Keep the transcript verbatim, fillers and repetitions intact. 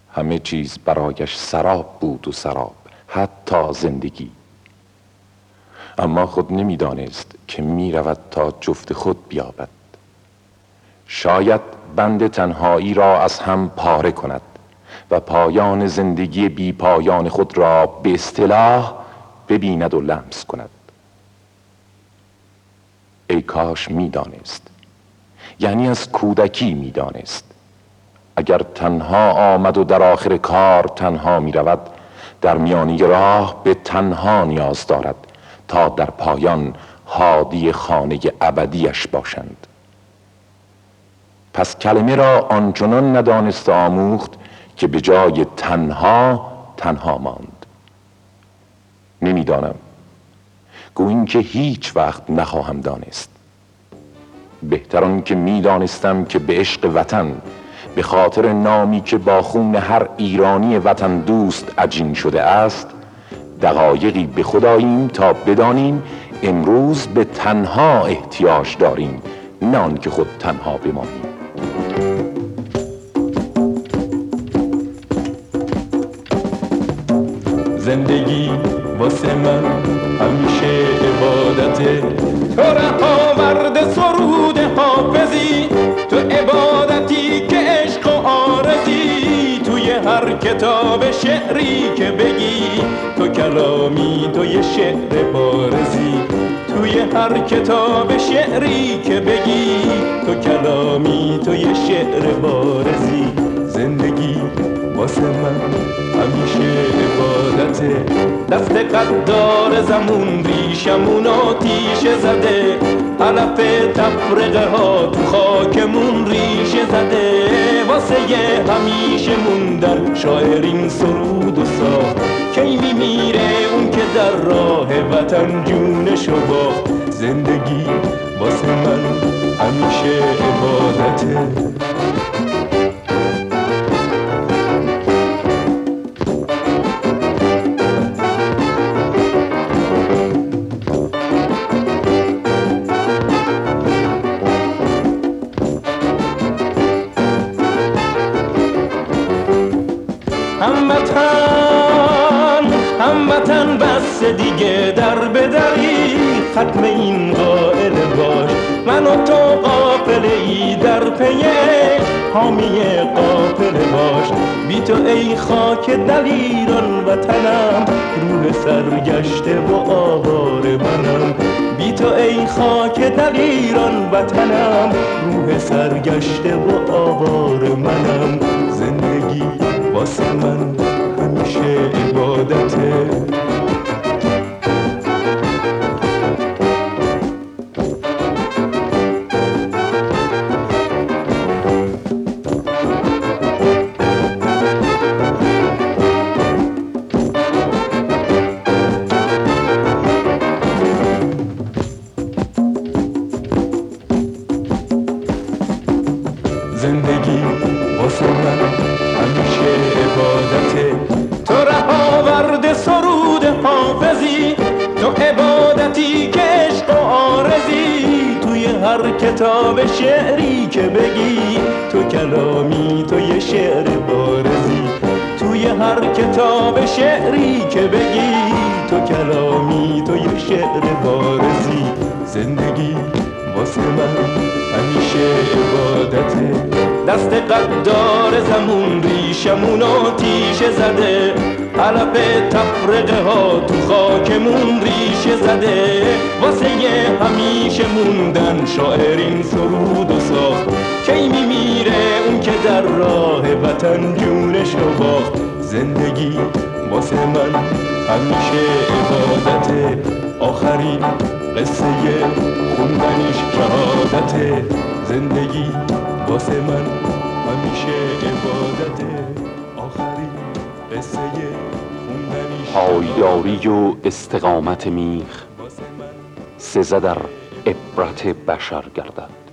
همه چیز برایش سراب بود و سراب، حتی زندگی. اما خود نمیدانست که می رود تا جفت خود بیابد. شاید بند تنهایی را از هم پاره کند و پایان زندگی بی پایان خود را به اصطلاح ببیند و لمس کند. ای کاش می دانست، یعنی از کودکی می دانست. اگر تنها آمد و در آخر کار تنها می رود، در میانی راه به تنها نیاز دارد تا در پایان هادی خانه ابدیش باشند. پس کلمه را آنچنان ندانست و آموخت که به جای تنها تنها ماند. نمیدانم، گوییم که هیچ وقت نخواهم دانست. بهتر آن که میدانستم که به عشق وطن، به خاطر نامی که با خون هر ایرانی وطن دوست عجین شده است، دقایقی به خود آییم تا بدانیم امروز به تنها احتیاج داریم، نه آن که خود تنها بمانیم. زندگی واسه من همیشه عبادته، تو رهاورد سرود حافظی، تو عبادتی که عشق و آرزی، توی هر کتاب شعری که بگی، تو کلامی تو یه شعر بارزی، توی هر کتاب شعری که بگی، تو کلامی تو یه شعر بارزی. زندگی واسه من همیشه عبادته، دست قدار زمون ریشمون آتیشه زده، علف تفرقه ها تو خاکمون ریشه زده، واسه یه همیشه موندن شاعرین سرود و ساخت، کی میمیره اون که در راه وطن جونشو باخت. زندگی واسه من همیشه عبادته. هموطن هموطن بس دیگه در بدری، ختم این قائل باش، من و تو قافله ای در پیش، حامی قافله باش. بی تو ای خاک دلیران وطنم، روح سرگشته و آوار منم، بی تو ای خاک دلیران وطنم، روح سرگشته و آوار منم. زندگی واسه من همیشه عبادته. زندگی واسه من همیشه عبادته، تو رهاورد سرود حافظی، تو عبادتی که عشق و آرزی، توی هر کتاب شعری که بگی، تو کلامی تو یه شعر بارزی، توی هر کتاب شعری که بگی، تو کلامی تو یه شعر بارزی. زندگی واسه من همیشه عبادته، دست قدار زمون ریشمون آتیشه زده، علف تفرقه ها تو خاکمون ریشه زده، واسه یه همیشه موندن شاعرین سرود و ساخت، کی میمیره اون که در راه وطن جونشو باخت. زندگی واسه من همیشه عبادته، آخرین قصه خوندنش شهادته. زندگی واسه من همیشه عبادته، آخرین قصه خوندنش پایداری و استقامت میخ سزد در عبرت بشر گردد.